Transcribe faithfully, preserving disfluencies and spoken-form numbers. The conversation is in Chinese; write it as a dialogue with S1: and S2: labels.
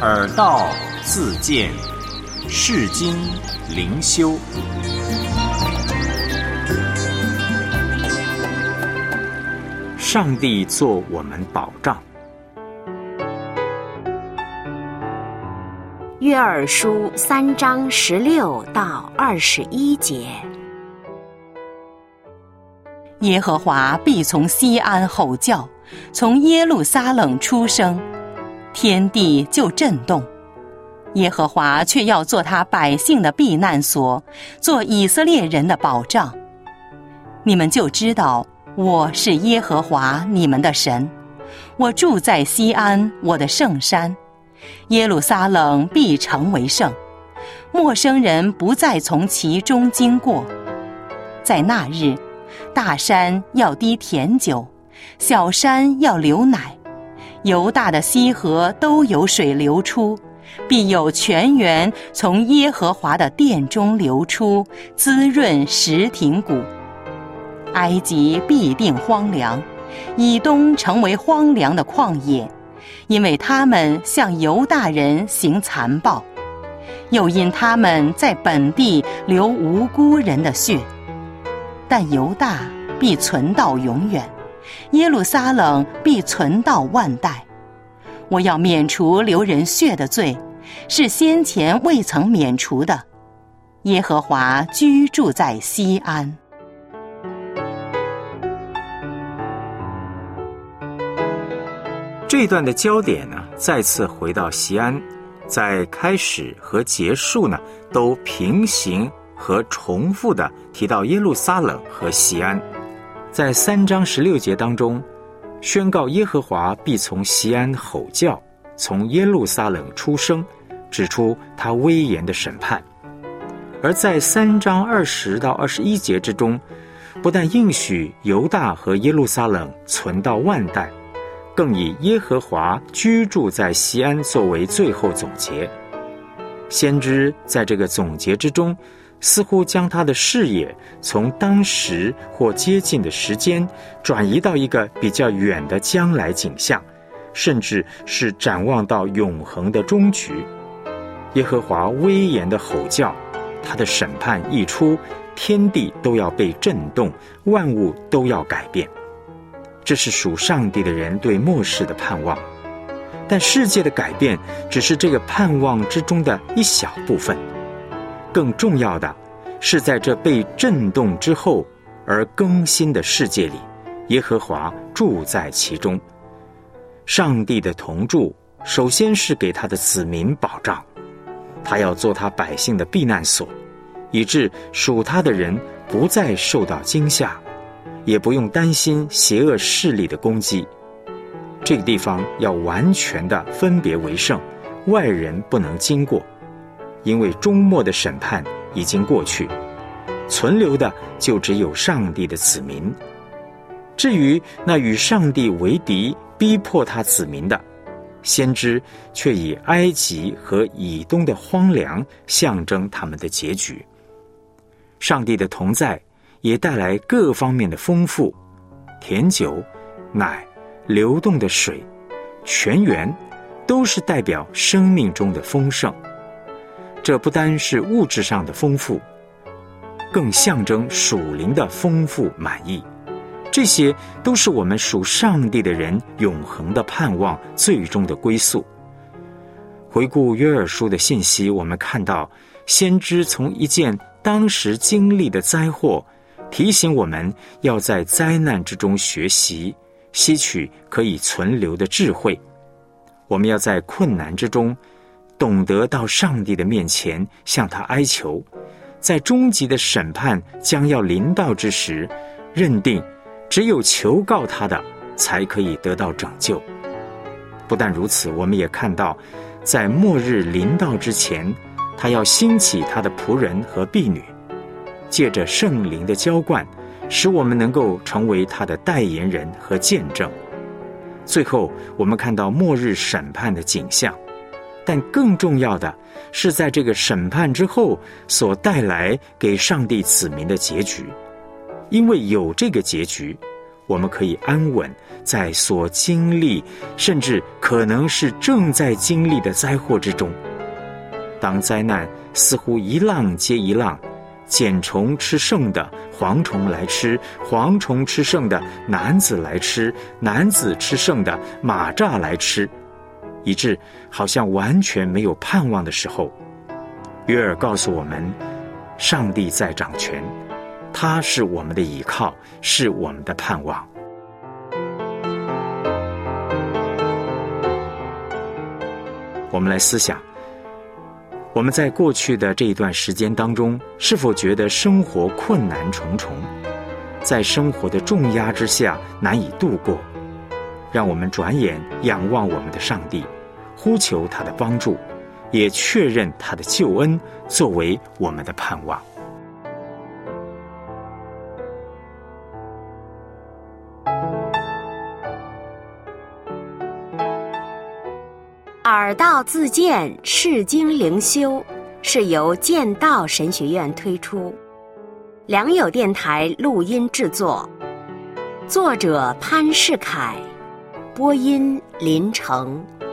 S1: 耳道自见，世经灵修。上帝做我们保障。
S2: 约珥书三章十六到二十一节。
S3: 耶和华必从西安吼叫，从耶路撒冷出声，天地就震动。耶和华却要做他百姓的避难所，做以色列人的保障。你们就知道我是耶和华你们的神，我住在西安我的圣山，耶路撒冷必成为圣，陌生人不再从其中经过。在那日，大山要滴甜酒，小山要流奶，犹大的溪河都有水流出，必有泉源从耶和华的殿中流出，滋润石亭谷。埃及必定荒凉，以东成为荒凉的旷野，因为他们向犹大人行残暴，又因他们在本地流无辜人的血。但犹大必存到永远，耶路撒冷必存到万代。我要免除流人血的罪，是先前未曾免除的。耶和华居住在西安。
S1: 这段的焦点呢，再次回到西安，在开始和结束呢，都平行和重复的提到耶路撒冷和西安。在三章十六节当中，宣告耶和华必从西安吼叫，从耶路撒冷出声，指出他威严的审判。而在三章二十到二十一节之中，不但应许犹大和耶路撒冷存到万代，更以耶和华居住在西安作为最后总结。先知在这个总结之中，似乎将他的视野从当时或接近的时间转移到一个比较远的将来景象，甚至是展望到永恒的终局。耶和华威严的吼叫，他的审判一出，天地都要被震动，万物都要改变。这是属上帝的人对末世的盼望，但世界的改变只是这个盼望之中的一小部分。更重要的是，在这被震动之后而更新的世界里，耶和华住在其中。上帝的同住首先是给他的子民保障，他要做他百姓的避难所，以致属他的人不再受到惊吓，也不用担心邪恶势力的攻击。这个地方要完全的分别为圣，外人不能经过，因为终末的审判已经过去，存留的就只有上帝的子民。至于那与上帝为敌逼迫他子民的，先知却以埃及和以东的荒凉象征他们的结局。上帝的同在也带来各方面的丰富，甜酒、奶、流动的水、泉源，都是代表生命中的丰盛。这不单是物质上的丰富，更象征属灵的丰富满意。这些都是我们属上帝的人永恒的盼望，最终的归宿。回顾约珥书的信息，我们看到先知从一件当时经历的灾祸，提醒我们要在灾难之中学习，吸取可以存留的智慧。我们要在困难之中懂得到上帝的面前向他哀求，在终极的审判将要临到之时，认定只有求告他的才可以得到拯救。不但如此，我们也看到在末日临到之前，他要兴起他的仆人和婢女，借着圣灵的浇灌，使我们能够成为他的代言人和见证。最后我们看到末日审判的景象，但更重要的是在这个审判之后所带来给上帝子民的结局。因为有这个结局， 我们可以安稳在所经历，甚至可能是正在经历的灾祸之中。当灾难似乎一浪接一浪，茧虫吃剩的蝗虫来吃，蝗虫吃剩的男子来吃，男子吃剩的马蚱来吃，以致好像完全没有盼望的时候，约珥告诉我们，上帝在掌权，他是我们的依靠，是我们的盼望。我们来思想，我们在过去的这一段时间当中，是否觉得生活困难重重，在生活的重压之下难以度过？让我们转眼仰望我们的上帝，呼求他的帮助，也确认他的救恩作为我们的盼望。
S2: 耳道自荐释经灵修是由剑道神学院推出，良友电台录音制作，作者潘世凯，播音林成。